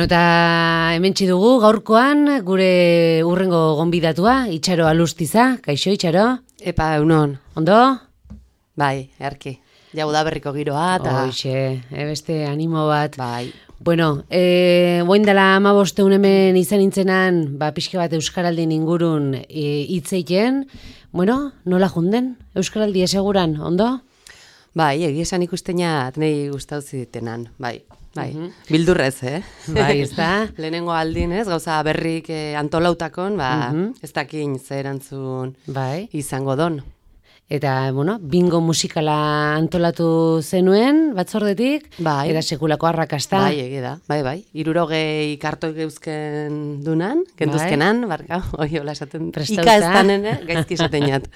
Bueno, eta hementsi dugu gaurkoan gure urrengo gonbidatua, Itxaro Alustiza. Kaixo, Itxaro? Epa, egunon. Ondo? Bai, erki. Ja udaberriko giroa eta... Hoxe, beste animo bat. Bai. Bueno, boin dela 15 hemen izan nintzenan, pixka bat Euskaraldin ingurun hitz egiten. Bueno, nola junden? Euskaraldi eseguran, ondo? Bai, egia esan ikustenat nahi gustau zitenan, bai. Bai, bildurrez, Bai, ez da? Lehenengo aldin, ez, gauza berrik antolautakon, ez dakin ze erantzun bai. izango don. Eta, bueno, bingo musikala antolatu zenuen, batzordetik, Bai. eta sekulako arrakasta. Bai, egia da, bai. 60 kartoi geuzken dunan, kenduzkenan, barka, hola esaten, Prestauta. ika ez danen, gaizki esaten jat.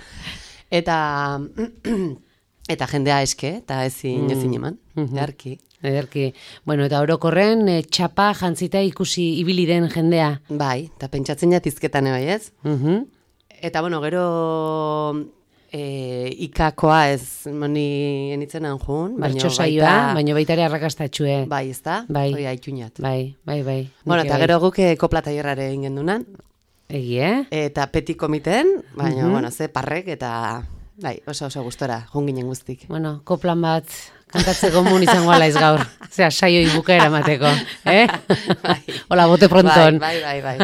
Eta jendea eske, eta ezin eman, jarki. Ederki. Bueno, eta orokorren txapa jantzita ikusi ibili den jendea. Bai, eta pentsatzen jat izketan bai, ez? Eta, bueno, gero ikakoa ez moni enitzenan jun. Bertso saioa, baina baita ere arrakastatxue. Bai, ez da? Bai. Hoi haitxunat. Bai. Bueno, eta gero guk kopla tailerrare egin gendunan. Egi, Eta peti komiten, baina, bueno, ze parrek eta... Bai, oso gustora, junginen guztik. Bueno, koplan bat kantatzeko mun izango alaiz gaur. Osea, saioi bukaera mateko, Bai. Hola, bote pronton. Bai.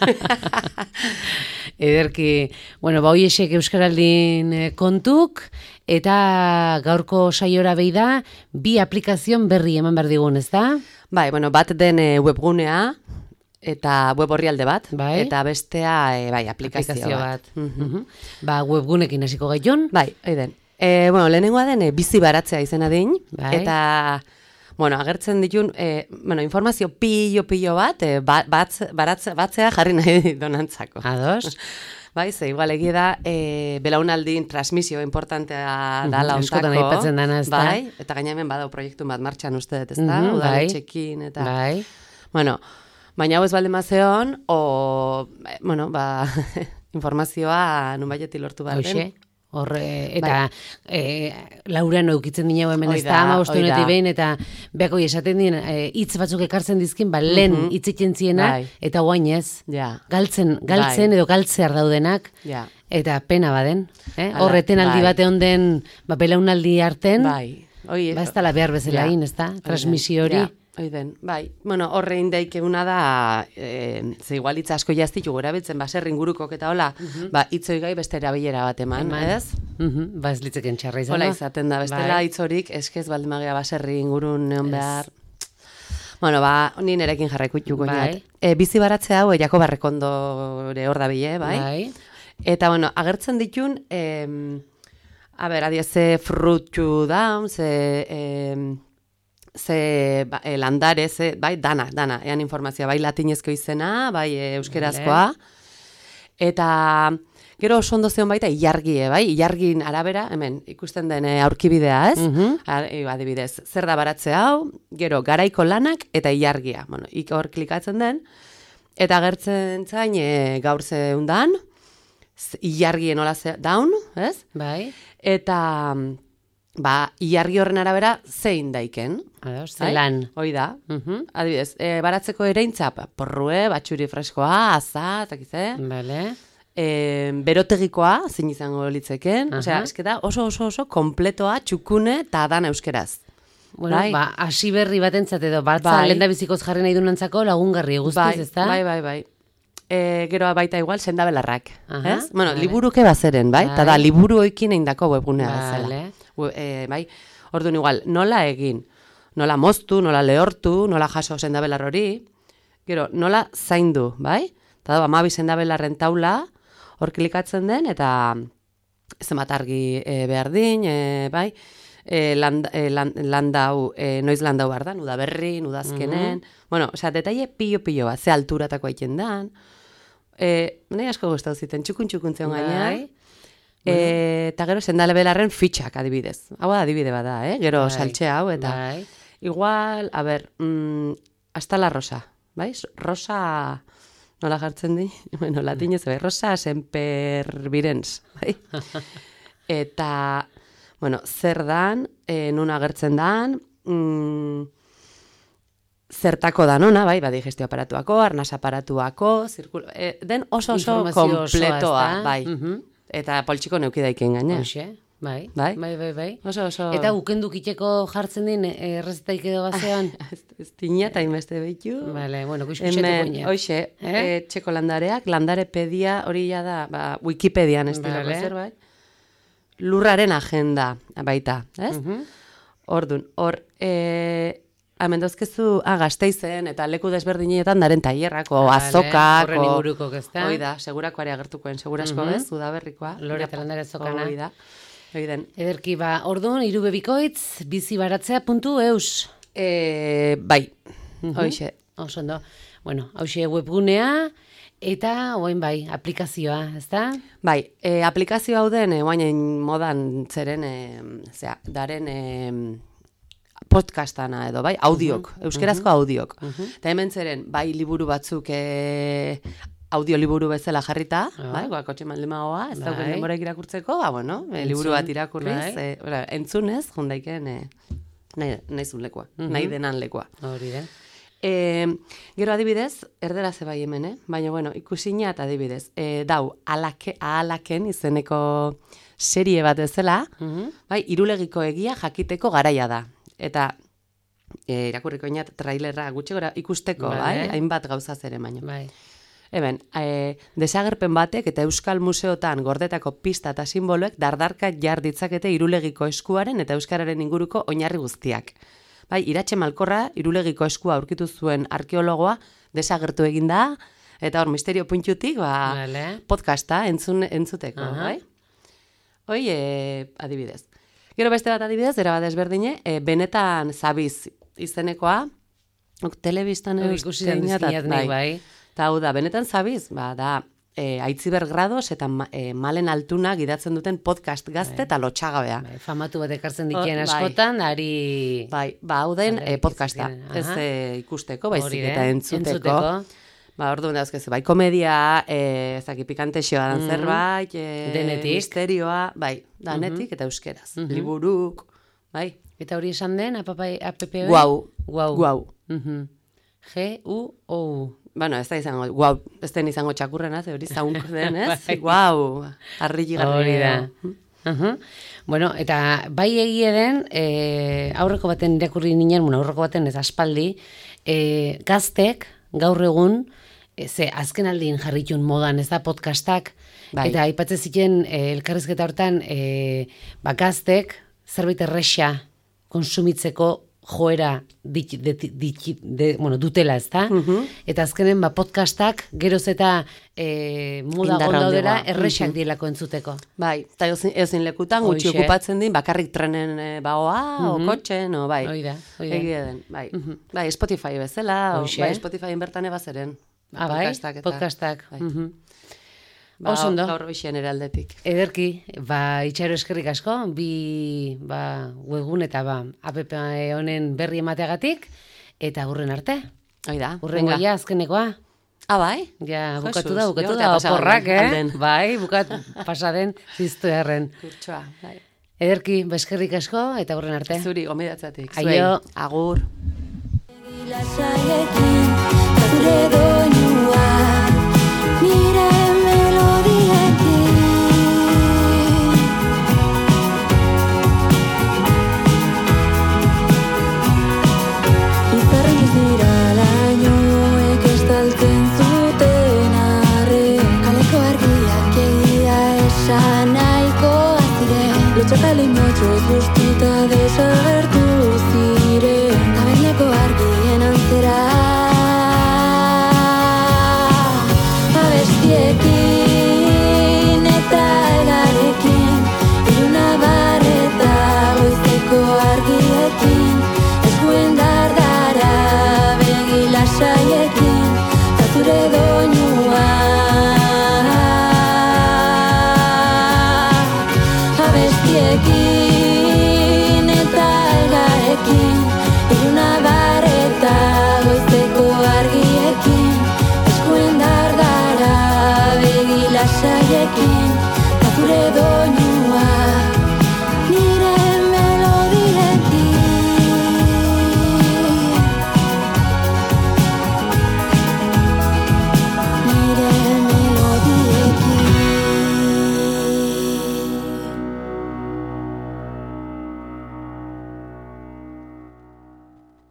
Ederki, bueno, hoiesek Euskaraldin kontuk, eta gaurko saiora behi da, 2 aplikazion berri eman behar digun, ez da? Bai, bueno, bat den webgunea, eta web orrialde bat, bai. Eta bestea, bai, aplikazio bat. Webgunekin hasiko gaiton. Bai, hoi den. Bueno, lehenengoa den bizi baratzea izena din, bai. Eta, bueno, agertzen ditun, informazio pillo bat, batzea jarri nahi donantzako. Ados. Bai, ze igual egia da, belaunaldin transmisio importantea dala ontako. Askotan aipatzen dana, ez da? Bai, eta gaina hemen badau proiektu bat martxan uste dut, ez da? Udaletxekin, eta... Bai. Bueno, baina hau ez balde mazeon, bueno, informazioa nun baietik lortu behar den. Eta Laurano eukitzen dinau hemen ez da, 15 honetik behin, eta behako esaten din, hitz batzuk ekartzen dizkin, lehen hitz egiten zienak, eta guain ez. Galtzen edo galtzear daudenak, eta pena baden. Horreten aldi bate honden, belaunaldi arten, ez dala behar bezala ez da, transmisio hori. Oiden, bai. Bueno, horre indaik eguna da, ze igual hitz asko jaztitu gura biltzen, baserri ingurukok eta hola, hitzoi gai beste erabilera bat eman, ez? Ez litzeken txarra izan. Hola izaten da, bestela hitzorik, eskez baldimagea baserri ingurun neon behar. Bueno, ni nerekin jarraikutuko niat. Bizi baratzea hau, jako barrekondore hor da bile, bai? Eta, bueno, agertzen ditun, adieze frutxu daun, landare, bai, dana, ean informazioa, bai latinezko izena, bai euskerazkoa, eta gero oso ondo zeon baita ilargie, bai, ilargin arabera, hemen, ikusten den aurkibidea, ez? Adibidez, zer da baratze hau, gero garaiko lanak eta ilargia, bueno, hor klikatzen den, eta agertzen zain gaur zeundan, ilargien hola daun, ez? Bai. Eta... ilargi horren arabera zein daiken. Zelan. Hoi da. Adibidez, baratzeko ereintza, porrue, batxuri freskoa, aza, takize. Bale. Berotegikoa, zein izango litzeken. Osea, esketa oso kompletoa, txukune, eta dan euskeraz. Bueno, hasi berri batentzat edo, batza lendabizikoz jarri nahi dunantzako lagungarri guztiz, ez da? Bai. Gero baita igual sendabelarrak, ez? Bueno, liburuke bazeren, bai? Eta da, liburu oikin eindako webgunea bazela. Bai, orduan igual, nola egin, nola moztu, nola lehortu, nola jaso sendabelar hori, gero, nola zaindu, bai? Eta da, 12 sendabelarren taula, hor klikatzen den, eta zenbat argi behar din, bai? Landau, noiz landau behar dan, udaberrin, udazkenen, bueno, osea, detaile pillo bat, ze alturatako egiten dan, nahi asko gustau ziten, txukun zeon gaina, eta gero sendabelarren fitxak adibidez. Hau adibide bada, gero saltxe hau, eta igual, a ber, hasta la rosa, bai? Rosa, nola jartzen di? Bueno, latinez, bai, rosa sempervirens, bai? Eta, bueno, zer dan, nun agertzen dan, zertako danona, bai, digestio aparatuako, arnas aparatuako, den oso kompletoa, bai. Eta poltsiko neukidaiken gaina. Bai. Oso. Eta ukendukiteko jartzen din errezetaik edo bazean? Ez tina eta inbeste behitu. Vale, bueno, kuskutxetuko ina. Hoxe, txeko landareak, landarepedia hori da, Wikipedian ez dira bai? Lurraren agenda baita, ez? Ordun, hor, hemen dozkezu Gasteizen eta leku desberdinetan daren tailerrako, azokak, horren ingurukok ez da. Hoi da, segurakoari agertukoen, segurasko ez, Udaberrikoa. Lore eta landare azokana. Hoi da. Ederki, orduan, irubebikoitz, bizibaratzea.eus. Bai, hoxe. Oso ondo. Bueno, hauxe webgunea, eta oain bai, aplikazioa, ez da? Bai, aplikazio hau den, oain modan zeren, daren podcastana edo, bai, audiok, euskerazko audiok. Eta hemen zeren, bai, liburu batzuk audioliburu bezala jarrita, bai, kotxe maldimagoa, ez dauken denboraik irakurtzeko, bueno, liburu bat irakurriz, entzunez, jondaiken nahizun lekua, nahi denan lekua. Hori da. Gero adibidez, erdera ze bai hemen, baina, bueno, ikusina eta adibidez, dau, ahalaken izeneko serie bat ezela, bai, irulegiko egia jakiteko garaia da. Eta irakurriko inat trailerra gutxi gora ikusteko, bai, hainbat gauza zere baina. Bai. Eben, desagerpen batek eta Euskal Museotan gordetako pista eta simboloek dardarka jar ditzakete irulegiko eskuaren eta euskararen inguruko oinarri guztiak. Bai, Iratxe Malkorra irulegiko eskua aurkitu zuen arkeologoa desagertu egin da, eta hor misterio puntutik, podcasta entzuteko, bai? Hoi, adibidez. Gero beste bat adibidez, erabat ezberdine, benetan zabiz izenekoa, telebistan ikusten dizkiat nik, bai. Eta hau da, benetan zabiz, da Aitziber Grados eta Malen Altuna gidatzen duten podcast gazte eta lotxagabea. Famatu bat ekartzen dikien askotan, ari... Bai, hau den podcasta, ez ikusteko, baizik eta entzuteko. Orduan dauzkezu, bai, komedia, ezaki pikantexioa dan zerbait, misterioa, bai, danetik eta euskeraz. Liburuk, bai. Eta hori esan den, APP-oi? Guau. G-U-O-U. Bueno, ez da izango, guau, ez den izango txakurrena, ze hori zaunk den, ez? Guau, arrilligarri. Hori da. Bueno, eta bai egie den, aurreko baten irakurri ninen, aurreko baten ez aspaldi, gaztek, gaur egun, ze azken aldin jarritun modan, ez da podcastak, eta aipatzen ziren elkarrizketa hortan, gaztek, zerbait erresa konsumitzeko joera dutela, ez da? Eta azkenen podcastak geroz eta moda gondaudera erresak dielako entzuteko. Bai, eta ezin lekutan gutxi okupatzen din, bakarrik trenen baoa, o kotxen, o bai. Oida. Egia den, bai. Bai, Spotify bezala, bai, Spotifyen bertan ebazeren. Podcastak. Oso ondo. Gaur bixen eraldetik. Ederki, itxaro eskerrik asko, bi webgun eta app honen berri emateagatik, eta hurren arte. Oida. Hurren goia azkenekoa. Bai? Ja, bukatu da, oporrak, Bai, pasaden ziztu erren. Kurtsoa, bai. Ederki, eskerrik asko, eta hurren arte. Zuri, gomidatzatik. Aio. Agur. Metros guztita desagertu ziren tabernako argien antzera abestiekin eta egarekin iluna barreta goizeko argiekin eskuen dardara begilasaiekin eta zure doinua abestiekin eta elgarekin iluna barreta goizeko argiekin eskuen dardara begilasaiekin eta zure